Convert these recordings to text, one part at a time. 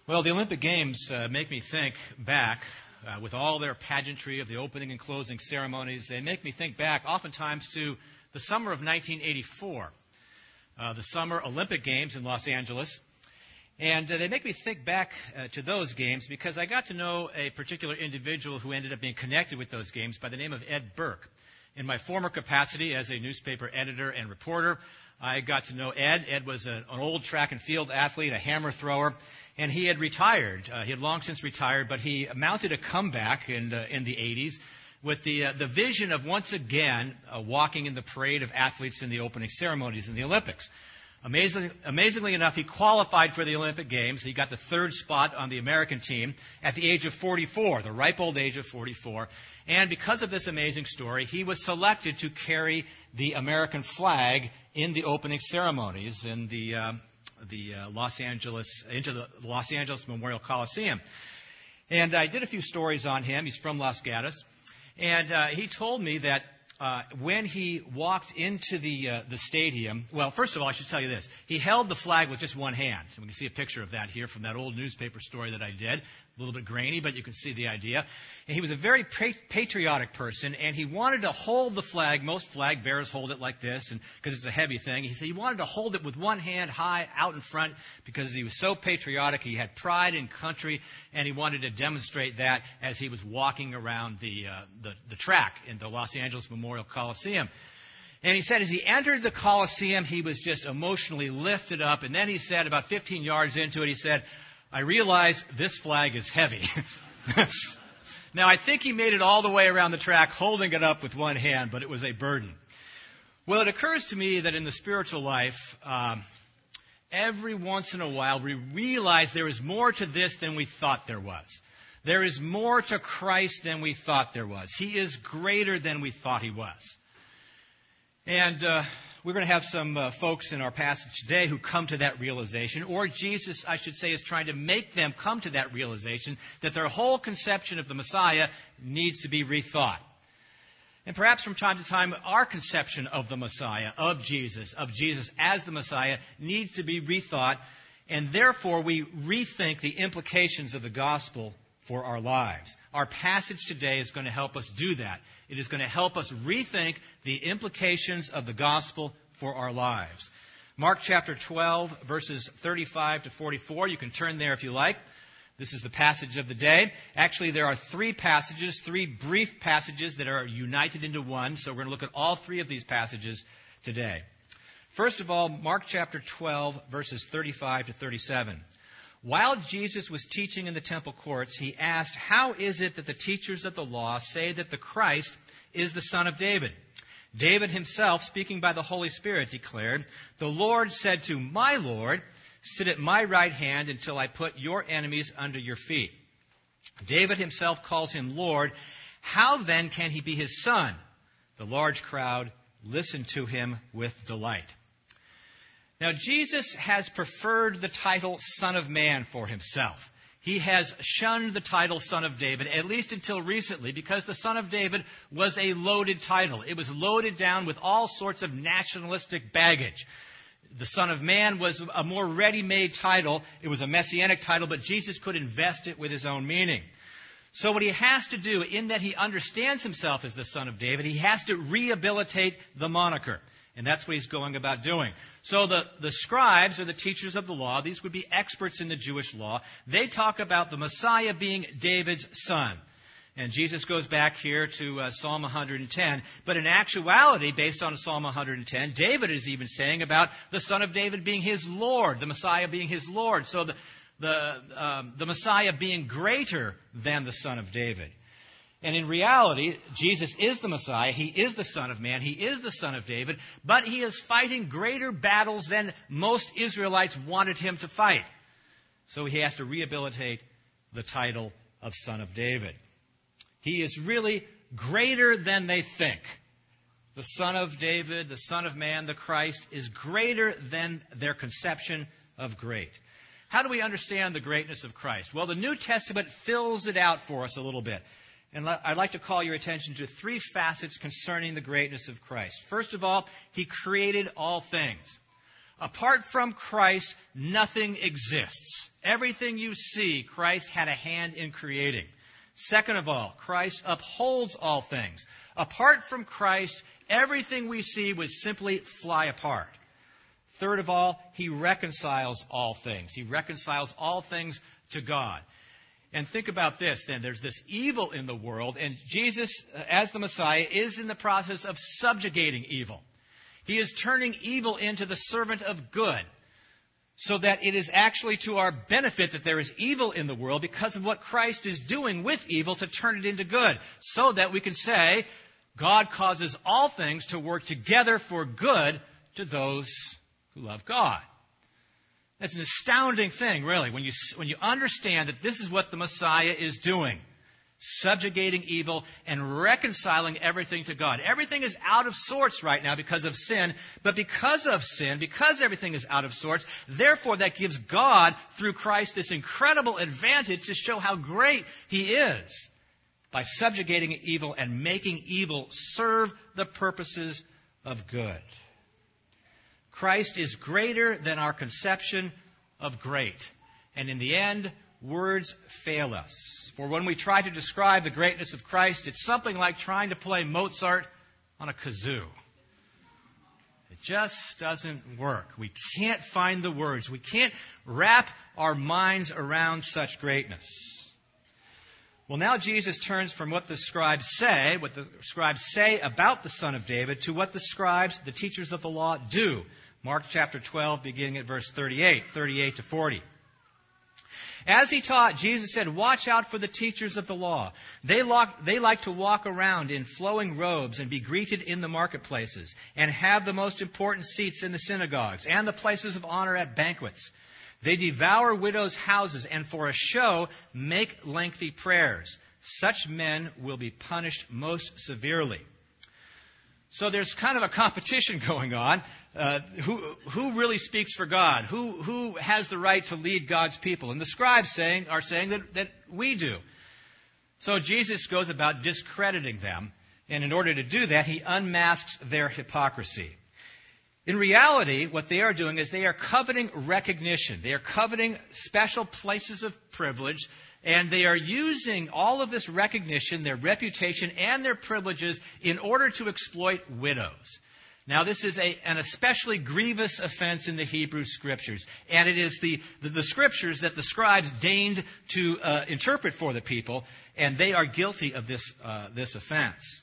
Well, the Olympic Games make me think back, with all their pageantry of the opening and closing ceremonies, they make me think back oftentimes to the summer of 1984, the Summer Olympic Games in Los Angeles. And they make me think back to those games because I got to know a particular individual who ended up being connected with those games by the name of Ed Burke. In my former capacity as a newspaper editor and reporter, I got to know Ed. Ed was an old track and field athlete, a hammer thrower, and he had retired. He had long since retired, but he mounted a comeback in the 80s with the vision of once again walking in the parade of athletes in the opening ceremonies in the Olympics. Amazingly enough, he qualified for the Olympic Games. He got the third spot on the American team at the age of 44, the ripe old age of 44. And because of this amazing story, he was selected to carry the American flag in the opening ceremonies in the Los Angeles Memorial Coliseum. And I did a few stories on him. He's from Los Gatos. And he told me that when he walked into the stadium, well, first of all, I should tell you this. He held the flag with just one hand. And we can see a picture of that here from that old newspaper story that I did. A little bit grainy, but you can see the idea. And he was a very patriotic person, and he wanted to hold the flag. Most flag bearers hold it like this, and because it's a heavy thing. He said he wanted to hold it with one hand high out in front because he was so patriotic. He had pride in country, and he wanted to demonstrate that as he was walking around the track in the Los Angeles Memorial Coliseum. And he said as he entered the Coliseum, he was just emotionally lifted up. And then he said, about 15 yards into it, he said, "I realize this flag is heavy." Now, I think he made it all the way around the track holding it up with one hand, but it was a burden. Well, it occurs to me that in the spiritual life, every once in a while, we realize there is more to this than we thought there was. There is more to Christ than we thought there was. He is greater than we thought he was. And we're going to have some folks in our passage today who come to that realization, or Jesus, I should say, is trying to make them come to that realization that their whole conception of the Messiah needs to be rethought. And perhaps from time to time, our conception of the Messiah, of Jesus as the Messiah, needs to be rethought, and therefore we rethink the implications of the gospel for our lives. Our passage today is going to help us do that. It is going to help us rethink the implications of the gospel for our lives. Mark chapter 12, verses 35 to 44. You can turn there if you like. This is the passage of the day. Actually, there are three brief passages that are united into one. So we're going to look at all three of these passages today. First of all, Mark chapter 12, verses 35 to 37. While Jesus was teaching in the temple courts, he asked, "How is it that the teachers of the law say that the Christ is the son of David?" David himself, speaking by the Holy Spirit, declared, "The Lord said to my Lord, 'Sit at my right hand until I put your enemies under your feet.' David himself calls him Lord. How then can he be his son?" The large crowd listened to him with delight. Now, Jesus has preferred the title Son of Man for himself. He has shunned the title Son of David, at least until recently, because the Son of David was a loaded title. It was loaded down with all sorts of nationalistic baggage. The Son of Man was a more ready-made title. It was a messianic title, but Jesus could invest it with his own meaning. So what he has to do, in that he understands himself as the Son of David, he has to rehabilitate the moniker. And that's what he's going about doing. So the scribes, or the teachers of the law, these would be experts in the Jewish law, they talk about the Messiah being David's son. And Jesus goes back here to Psalm 110. But in actuality, based on Psalm 110, David is even saying about the son of David being his Lord, the Messiah being his Lord. So the Messiah being greater than the son of David. And in reality, Jesus is the Messiah. He is the Son of Man. He is the Son of David. But he is fighting greater battles than most Israelites wanted him to fight. So he has to rehabilitate the title of Son of David. He is really greater than they think. The Son of David, the Son of Man, the Christ, is greater than their conception of great. How do we understand the greatness of Christ? Well, the New Testament fills it out for us a little bit. And I'd like to call your attention to three facets concerning the greatness of Christ. First of all, he created all things. Apart from Christ, nothing exists. Everything you see, Christ had a hand in creating. Second of all, Christ upholds all things. Apart from Christ, everything we see would simply fly apart. Third of all, he reconciles all things. He reconciles all things to God. And think about this then. There's this evil in the world, and Jesus, as the Messiah, is in the process of subjugating evil. He is turning evil into the servant of good, so that it is actually to our benefit that there is evil in the world because of what Christ is doing with evil to turn it into good, so that we can say, God causes all things to work together for good to those who love God. That's an astounding thing, really, when you understand that this is what the Messiah is doing. Subjugating evil and reconciling everything to God. Everything is out of sorts right now because of sin, but because of sin, because everything is out of sorts, therefore that gives God, through Christ, this incredible advantage to show how great He is by subjugating evil and making evil serve the purposes of good. Christ is greater than our conception of great. And in the end, words fail us. For when we try to describe the greatness of Christ, it's something like trying to play Mozart on a kazoo. It just doesn't work. We can't find the words. We can't wrap our minds around such greatness. Well, now Jesus turns from what the scribes say about the Son of David, to what the scribes, the teachers of the law, do. Mark chapter 12, beginning at verse 38 to 40. As he taught, Jesus said, "Watch out for the teachers of the law. They like to walk around in flowing robes and be greeted in the marketplaces and have the most important seats in the synagogues and the places of honor at banquets. They devour widows' houses and for a show make lengthy prayers. Such men will be punished most severely." So there's kind of a competition going on. Who really speaks for God? Who has the right to lead God's people? And the scribes are saying that we do. So Jesus goes about discrediting them. And in order to do that, he unmasks their hypocrisy. In reality, what they are doing is they are coveting recognition. They are coveting special places of privilege. And they are using all of this recognition, their reputation, and their privileges in order to exploit widows. Now, this is an especially grievous offense in the Hebrew Scriptures. And it is the Scriptures that the scribes deigned to interpret for the people. And they are guilty of this offense.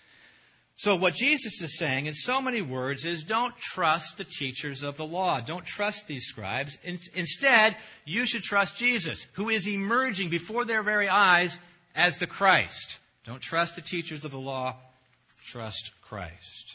So what Jesus is saying in so many words is, don't trust the teachers of the law. Don't trust these scribes. Instead, you should trust Jesus, who is emerging before their very eyes as the Christ. Don't trust the teachers of the law. Trust Christ.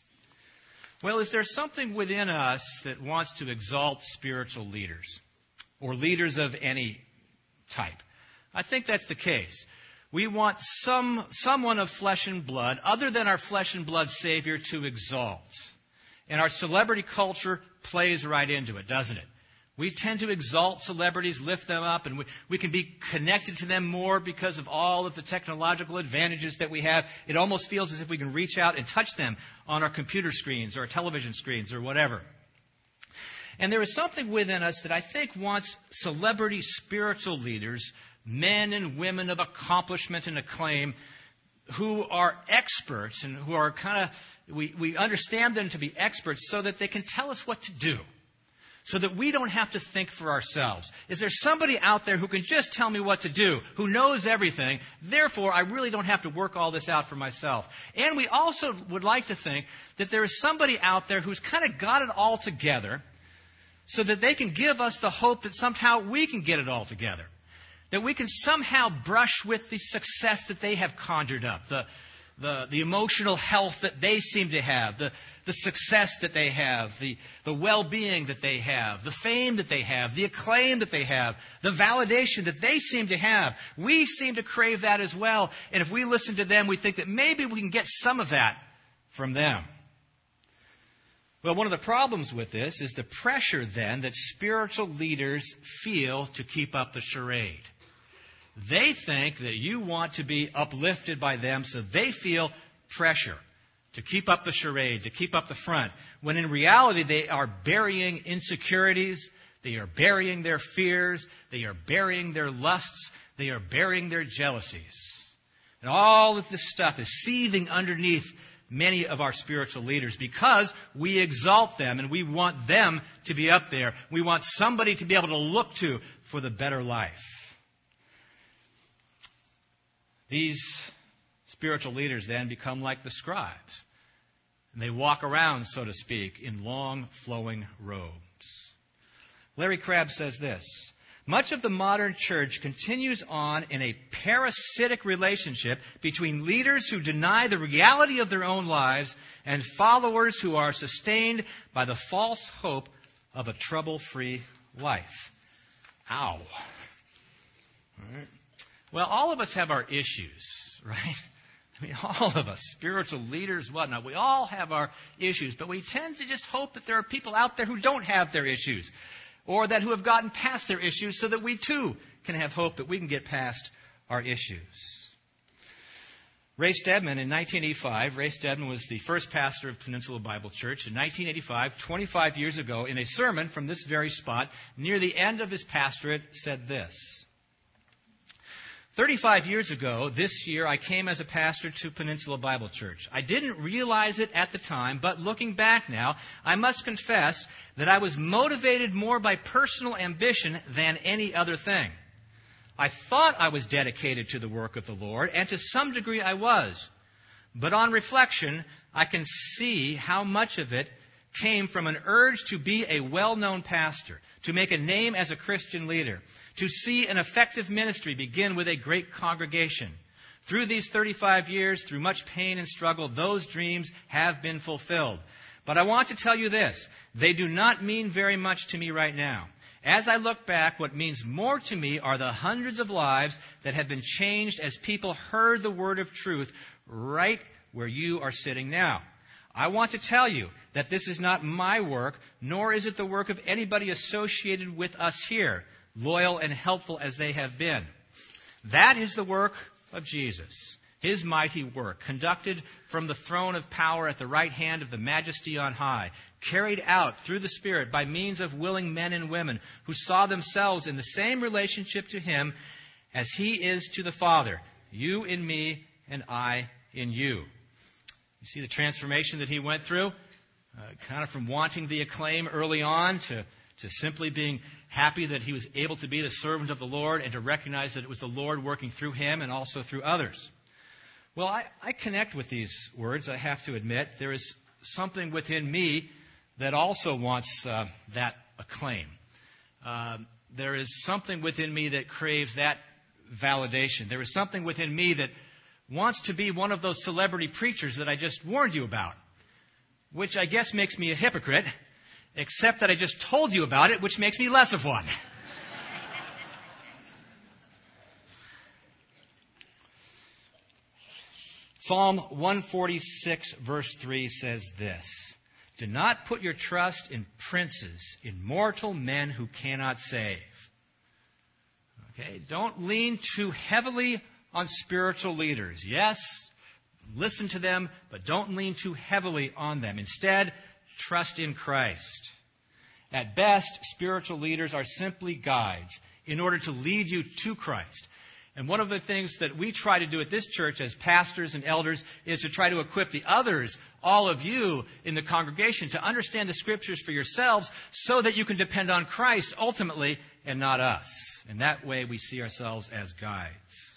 Well, is there something within us that wants to exalt spiritual leaders or leaders of any type? I think that's the case. We want someone of flesh and blood, other than our flesh and blood Savior, to exalt. And our celebrity culture plays right into it, doesn't it? We tend to exalt celebrities, lift them up, and we can be connected to them more because of all of the technological advantages that we have. It almost feels as if we can reach out and touch them on our computer screens or our television screens or whatever. And there is something within us that I think wants celebrity spiritual leaders, men and women of accomplishment and acclaim, who are experts and who are we understand them to be experts so that they can tell us what to do, so that we don't have to think for ourselves. Is there somebody out there who can just tell me what to do, who knows everything? Therefore, I really don't have to work all this out for myself. And we also would like to think that there is somebody out there who's kind of got it all together so that they can give us the hope that somehow we can get it all together. That we can somehow brush with the success that they have conjured up, the emotional health that they seem to have, the success that they have, the well-being that they have, the fame that they have, the acclaim that they have, the validation that they seem to have. We seem to crave that as well. And if we listen to them, we think that maybe we can get some of that from them. Well, one of the problems with this is the pressure then that spiritual leaders feel to keep up the charade. They think that you want to be uplifted by them, so they feel pressure to keep up the charade, to keep up the front, when in reality they are burying insecurities, They are burying their fears. They are burying their lusts. They are burying their jealousies. And all of this stuff is seething underneath many of our spiritual leaders because we exalt them and we want them to be up there. We want somebody to be able to look to for the better life. These spiritual leaders then become like the scribes. And they walk around, so to speak, in long flowing robes. Larry Crabb says this: much of the modern church continues on in a parasitic relationship between leaders who deny the reality of their own lives and followers who are sustained by the false hope of a trouble-free life. Ow. All right. Well, all of us have our issues, right? I mean, all of us, spiritual leaders, whatnot, we all have our issues, but we tend to just hope that there are people out there who don't have their issues, or that who have gotten past their issues so that we too can have hope that we can get past our issues. Ray Stedman in 1985, Ray Stedman was the first pastor of Peninsula Bible Church. In 1985, 25 years ago, in a sermon from this very spot, near the end of his pastorate, said this: 35 years ago, this year, I came as a pastor to Peninsula Bible Church. I didn't realize it at the time, but looking back now, I must confess that I was motivated more by personal ambition than any other thing. I thought I was dedicated to the work of the Lord, and to some degree I was. But on reflection, I can see how much of it came from an urge to be a well-known pastor, to make a name as a Christian leader, to see an effective ministry begin with a great congregation. Through these 35 years, through much pain and struggle, those dreams have been fulfilled. But I want to tell you this: they do not mean very much to me right now. As I look back, what means more to me are the hundreds of lives that have been changed as people heard the word of truth right where you are sitting now. I want to tell you that this is not my work, nor is it the work of anybody associated with us here, loyal and helpful as they have been. That is the work of Jesus, His mighty work, conducted from the throne of power at the right hand of the Majesty on high, carried out through the Spirit by means of willing men and women who saw themselves in the same relationship to Him as He is to the Father, you in me and I in you. You see the transformation that He went through, kind of from wanting the acclaim early on to simply being happy that He was able to be the servant of the Lord and to recognize that it was the Lord working through Him and also through others. Well, I connect with these words, I have to admit. There is something within me that also wants that acclaim. There is something within me that craves that validation. There is something within me that wants to be one of those celebrity preachers that I just warned you about, which I guess makes me a hypocrite, except that I just told you about it, which makes me less of one. Psalm 146, verse 3 says this: do not put your trust in princes, in mortal men who cannot save. Okay, don't lean too heavily on spiritual leaders. Yes, listen to them, but don't lean too heavily on them. Instead, trust in Christ. At best, spiritual leaders are simply guides in order to lead you to Christ. And one of the things that we try to do at this church as pastors and elders is to try to equip the others, all of you in the congregation, to understand the Scriptures for yourselves so that you can depend on Christ ultimately and not us. And that way we see ourselves as guides.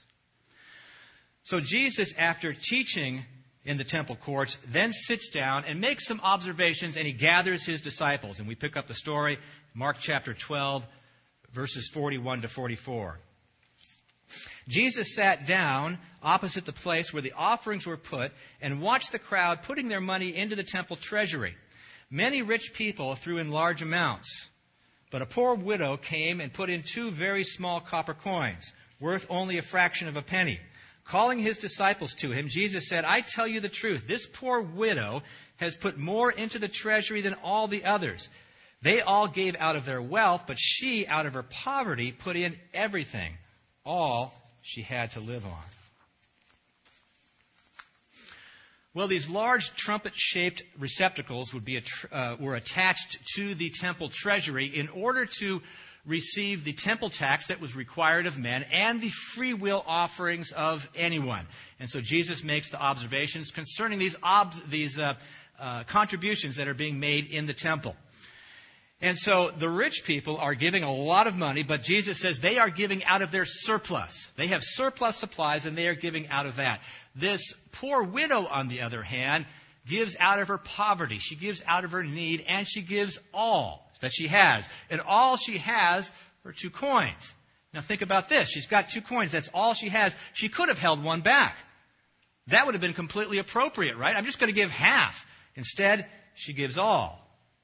So Jesus, after teaching in the temple courts, then sits down and makes some observations, and He gathers His disciples. And we pick up the story, Mark chapter 12, verses 41 to 44. Jesus sat down opposite the place where the offerings were put and watched the crowd putting their money into the temple treasury. Many rich people threw in large amounts, but a poor widow came and put in 2 very small copper coins, worth only a fraction of a penny. Calling His disciples to Him, Jesus said, I tell you the truth, this poor widow has put more into the treasury than all the others. They all gave out of their wealth, but she, out of her poverty, put in everything, all she had to live on. Well, these large trumpet-shaped receptacles were attached to the temple treasury in order to receive the temple tax that was required of men and the free will offerings of anyone. And so Jesus makes the observations concerning these contributions that are being made in the temple. And so the rich people are giving a lot of money, but Jesus says they are giving out of their surplus. They have surplus supplies, and they are giving out of that. This poor widow, on the other hand, gives out of her poverty. She gives out of her need, and she gives all that she has. And all she has are 2 coins. Now think about this. She's got 2 coins. That's all she has. She could have held one back. That would have been completely appropriate, right? I'm just going to give half. Instead, she gives all.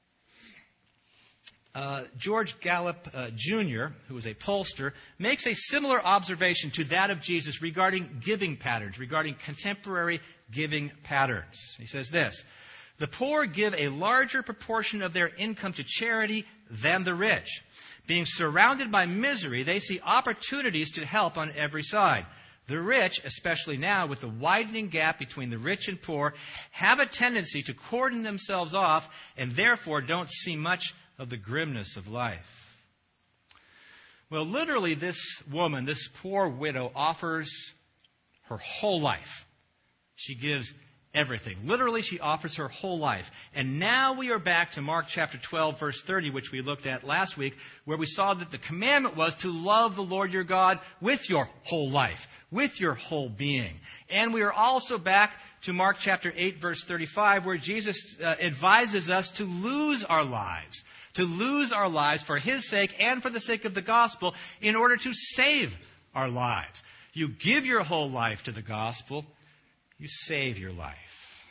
George Gallup Jr., who was a pollster, makes a similar observation to that of Jesus regarding giving patterns, regarding contemporary giving patterns. He says this: the poor give a larger proportion of their income to charity than the rich. Being surrounded by misery, they see opportunities to help on every side. The rich, especially now with the widening gap between the rich and poor, have a tendency to cordon themselves off and therefore don't see much of the grimness of life. Well, literally, this woman, this poor widow, offers her whole life. She gives everything. Literally, she offers her whole life. And now we are back to Mark chapter 12, verse 30, which we looked at last week, where we saw that the commandment was to love the Lord your God with your whole life, with your whole being. And we are also back to Mark chapter 8, verse 35, where Jesus advises us to lose our lives for His sake and for the sake of the gospel in order to save our lives. You give your whole life to the gospel, you save your life.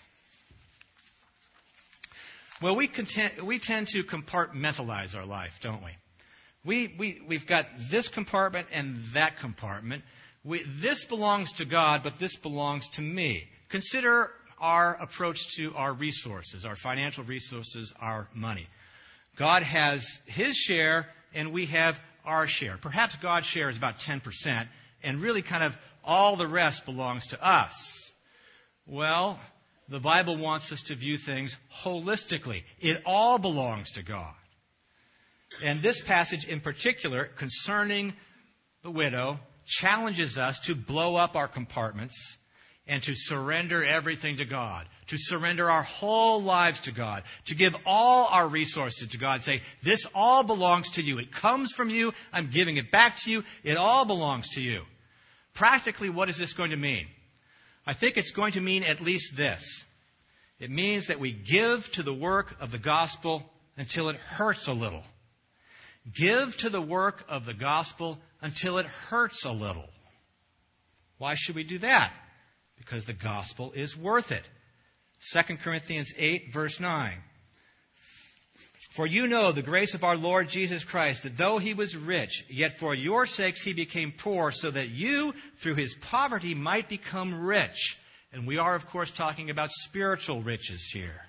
Well, we tend to compartmentalize our life, don't we? We've got this compartment and that compartment. This belongs to God, but this belongs to me. Consider our approach to our resources, our financial resources, our money. God has His share, and we have our share. Perhaps God's share is about 10%, and really kind of all the rest belongs to us. Well, the Bible wants us to view things holistically. It all belongs to God. And this passage in particular, concerning the widow, challenges us to blow up our compartments and to surrender everything to God, to surrender our whole lives to God, to give all our resources to God. Say, this all belongs to you. It comes from you. I'm giving it back to you. It all belongs to you. Practically, what is this going to mean? I think it's going to mean at least this. It means that we give to the work of the gospel until it hurts a little. Give to the work of the gospel until it hurts a little. Why should we do that? Because the gospel is worth it. 2 Corinthians 8, verse 9. For you know the grace of our Lord Jesus Christ, that though He was rich, yet for your sakes He became poor, so that you, through His poverty, might become rich. And we are, of course, talking about spiritual riches here.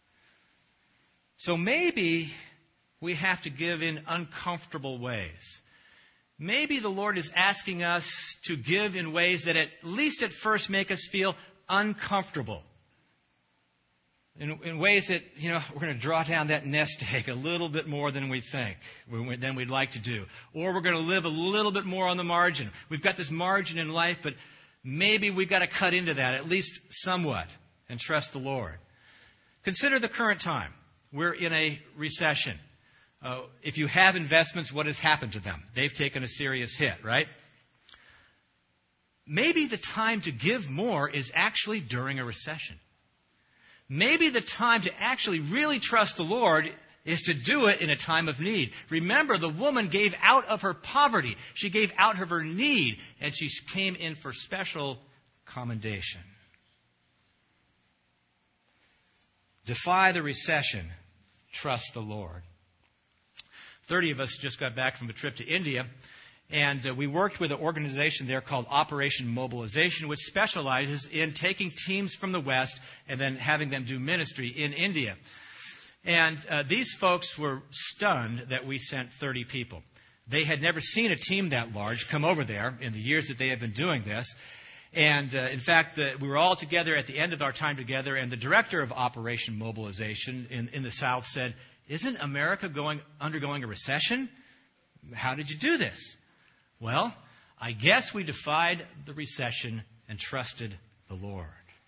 So maybe we have to give in uncomfortable ways. Maybe the Lord is asking us to give in ways that at least at first make us feel uncomfortable. In ways that, we're going to draw down that nest egg a little bit more than we think, than we'd like to do. Or we're going to live a little bit more on the margin. We've got this margin in life, but maybe we've got to cut into that, at least somewhat, and trust the Lord. Consider the current time. We're in a recession. If you have investments, what has happened to them? They've taken a serious hit, right? Maybe the time to give more is actually during a recession. Maybe the time to actually really trust the Lord is to do it in a time of need. Remember, the woman gave out of her poverty. She gave out of her need, and she came in for special commendation. Defy the recession. Trust the Lord. 30 of us just got back from a trip to India, and we worked with an organization there called Operation Mobilization, which specializes in taking teams from the West and then having them do ministry in India. And these folks were stunned that we sent 30 people. They had never seen a team that large come over there in the years that they had been doing this. And in fact, we were all together at the end of our time together, and the director of Operation Mobilization in the South said, "Isn't America undergoing a recession? How did you do this?" Well, I guess we defied the recession and trusted the Lord.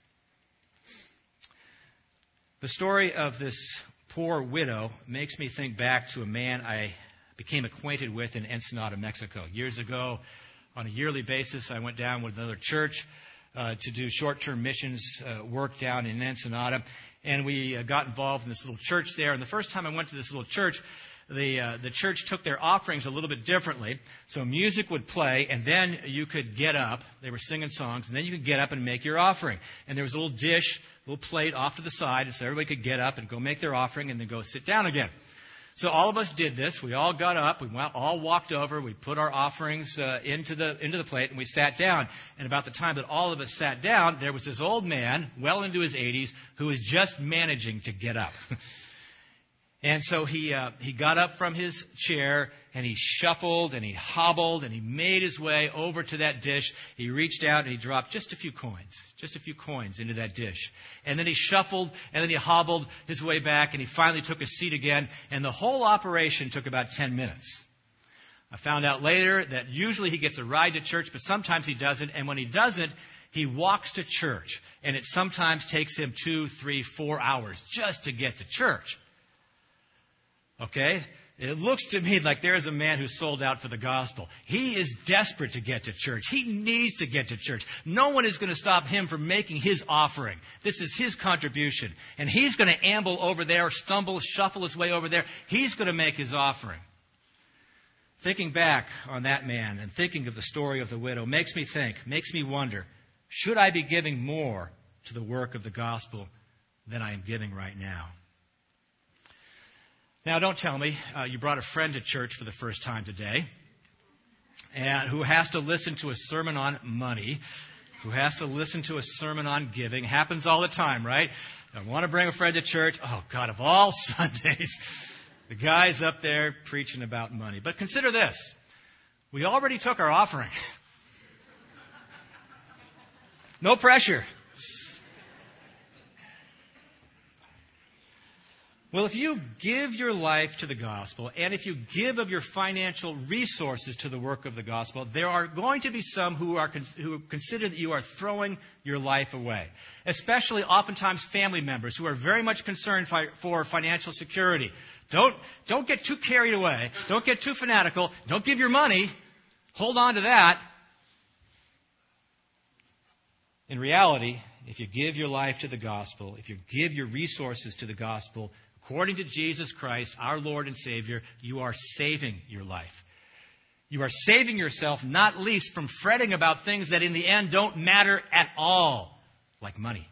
The story of this poor widow makes me think back to a man I became acquainted with in Ensenada, Mexico. Years ago, on a yearly basis, I went down with another church to do short-term missions work down in Ensenada. And we got involved in this little church there. And the first time I went to this little church, the church took their offerings a little bit differently. So music would play, and then you could get up. They were singing songs, and then you could get up and make your offering. And there was a little dish, a little plate off to the side, so everybody could get up and go make their offering and then go sit down again. So all of us did this. We all got up. We all walked over. We put our offerings into the plate, and we sat down. And about the time that all of us sat down, there was this old man, well into his 80s, who was just managing to get up. And so he got up from his chair, and he shuffled, and he hobbled, and he made his way over to that dish. He reached out, and he dropped just a few coins into that dish. And then he shuffled, and then he hobbled his way back, and he finally took his seat again. And the whole operation took about 10 minutes. I found out later that usually he gets a ride to church, but sometimes he doesn't. And when he doesn't, he walks to church. And it sometimes takes him 2, 3, 4 hours just to get to church. Okay? It looks to me like there is a man who sold out for the gospel. He is desperate to get to church. He needs to get to church. No one is going to stop him from making his offering. This is his contribution. And he's going to amble over there, shuffle his way over there. He's going to make his offering. Thinking back on that man and thinking of the story of the widow makes me wonder, should I be giving more to the work of the gospel than I am giving right now? Now, don't tell me you brought a friend to church for the first time today and who has to listen to a sermon on money, who has to listen to a sermon on giving. Happens all the time, right? I want to bring a friend to church. Oh, God, of all Sundays, the guy's up there preaching about money. But consider this. We already took our offering. No pressure. Well, if you give your life to the gospel, and if you give of your financial resources to the work of the gospel, there are going to be some who consider that you are throwing your life away. Especially oftentimes family members who are very much concerned for financial security. Don't get too carried away. Don't get too fanatical. Don't give your money. Hold on to that. In reality, if you give your life to the gospel, if you give your resources to the gospel, according to Jesus Christ, our Lord and Savior, you are saving your life. You are saving yourself, not least from fretting about things that in the end don't matter at all, like money.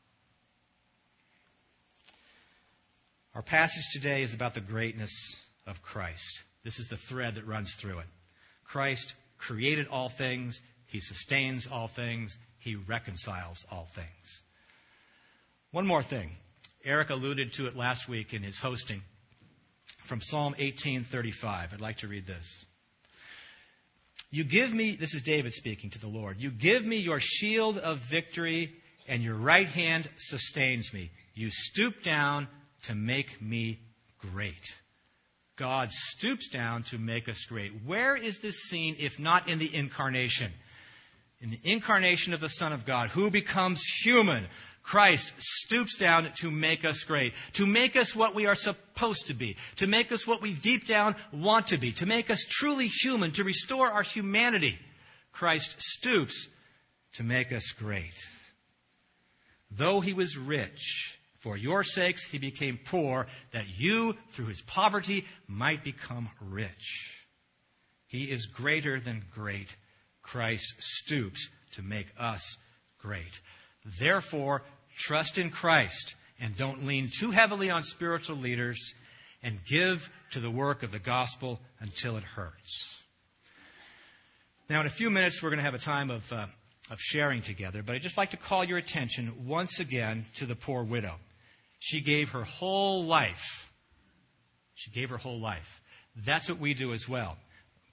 Our passage today is about the greatness of Christ. This is the thread that runs through it. Christ created all things. He sustains all things. He reconciles all things. One more thing. Eric alluded to it last week in his hosting from Psalm 18:35. I'd like to read this. You give me, this is David speaking to the Lord, you give me your shield of victory, and your right hand sustains me. You stoop down to make me great. God stoops down to make us great. Where is this seen if not in the incarnation? In the incarnation of the Son of God, who becomes human. Christ stoops down to make us great, to make us what we are supposed to be, to make us what we deep down want to be, to make us truly human, to restore our humanity. Christ stoops to make us great. Though he was rich, for your sakes he became poor, that you, through his poverty, might become rich. He is greater than great. Christ stoops to make us great. Therefore, trust in Christ and don't lean too heavily on spiritual leaders, and give to the work of the gospel until it hurts. Now, in a few minutes, we're going to have a time of sharing together, but I'd just like to call your attention once again to the poor widow. She gave her whole life. She gave her whole life. That's what we do as well.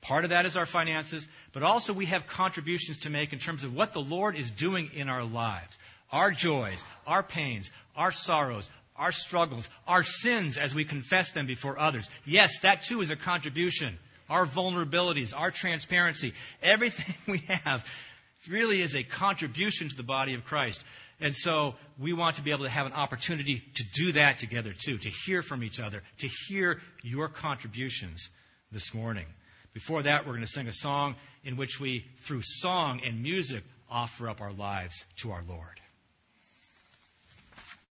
Part of that is our finances, but also we have contributions to make in terms of what the Lord is doing in our lives. Our joys, our pains, our sorrows, our struggles, our sins as we confess them before others. Yes, that too is a contribution. Our vulnerabilities, our transparency, everything we have really is a contribution to the body of Christ. And so we want to be able to have an opportunity to do that together too, to hear from each other, to hear your contributions this morning. Before that, we're going to sing a song in which we, through song and music, offer up our lives to our Lord.